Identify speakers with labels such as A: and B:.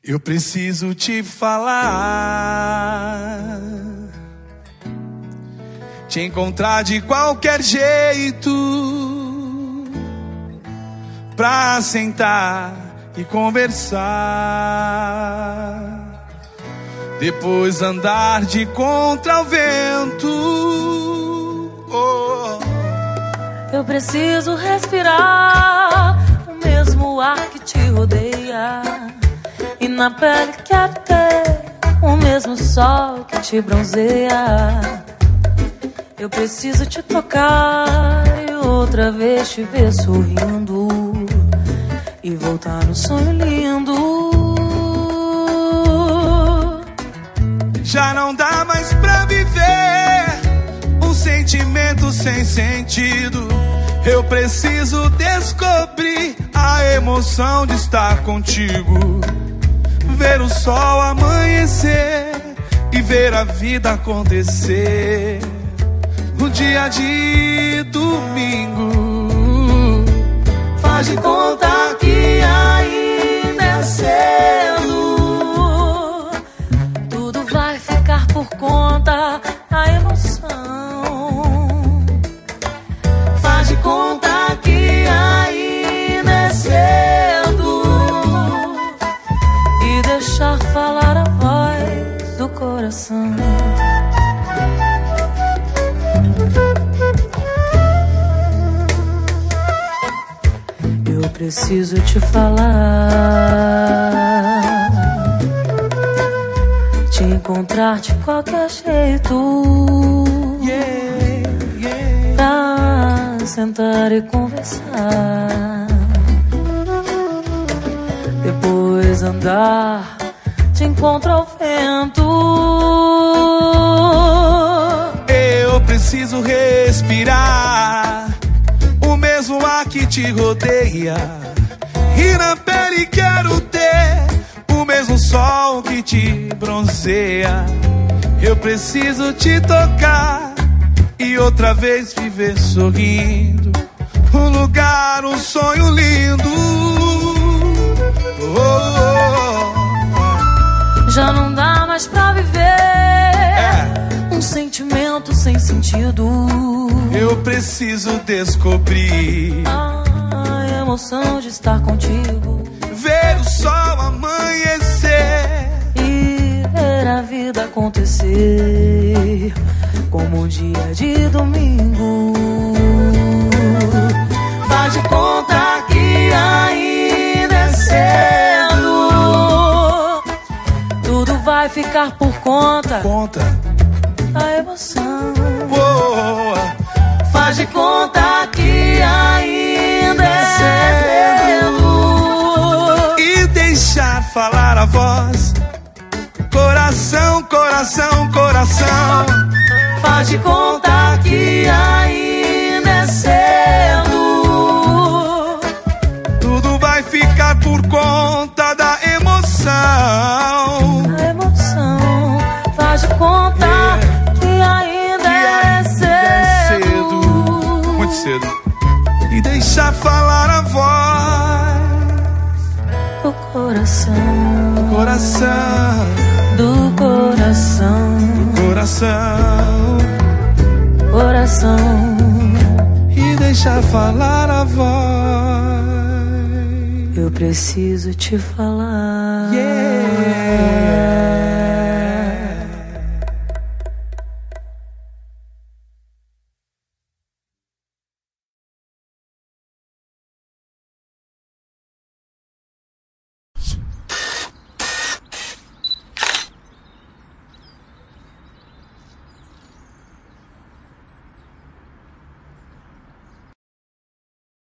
A: Eu preciso te falar, te encontrar de qualquer jeito, pra sentar e conversar, depois andar de contra o vento. Oh.
B: Eu preciso respirar o mesmo ar que te rodeia, e na pele quero ter o mesmo sol que te bronzeia. Eu preciso te tocar e outra vez te ver sorrindo, e voltar no sonho lindo.
A: Já não dá mais pra viver um sentimento sem sentido. Eu preciso descobrir a emoção de estar contigo, ver o sol amanhecer e ver a vida acontecer. Um dia de domingo, faz de conta que ainda é cedo.
B: Tudo vai ficar por conta da emoção.
A: Faz de conta que ainda é cedo
B: e deixar falar a voz do coração. Eu preciso te falar, te encontrar de qualquer jeito, pra sentar e conversar, depois andar de encontro ao vento.
A: Eu preciso respirar o mesmo ar que te rodeia, e na pele quero ter o mesmo sol que te bronzeia. Eu preciso te tocar e outra vez viver sorrindo, um lugar, um sonho lindo. Oh, oh,
B: oh. Já não dá mais pra viver um sentimento sem sentido.
A: Eu preciso descobrir
B: a emoção de estar contigo,
A: ver o sol amanhecer
B: e ver a vida acontecer como um dia de domingo.
A: Faz de conta que ainda é cedo.
B: Tudo vai ficar por conta da emoção.
A: Oh,
B: faz de conta que ainda é cedo
A: e deixar falar a voz. Coração, coração, coração.
B: Faz de conta que ainda é cedo.
A: Tudo vai ficar por conta da emoção.
B: A emoção. Faz de conta que ainda é cedo.
A: Muito cedo. E deixar falar a voz
B: do coração.
A: Do coração.
B: Do coração.
A: Coração.
B: Coração.
A: E deixar falar a voz.
B: Eu preciso te falar.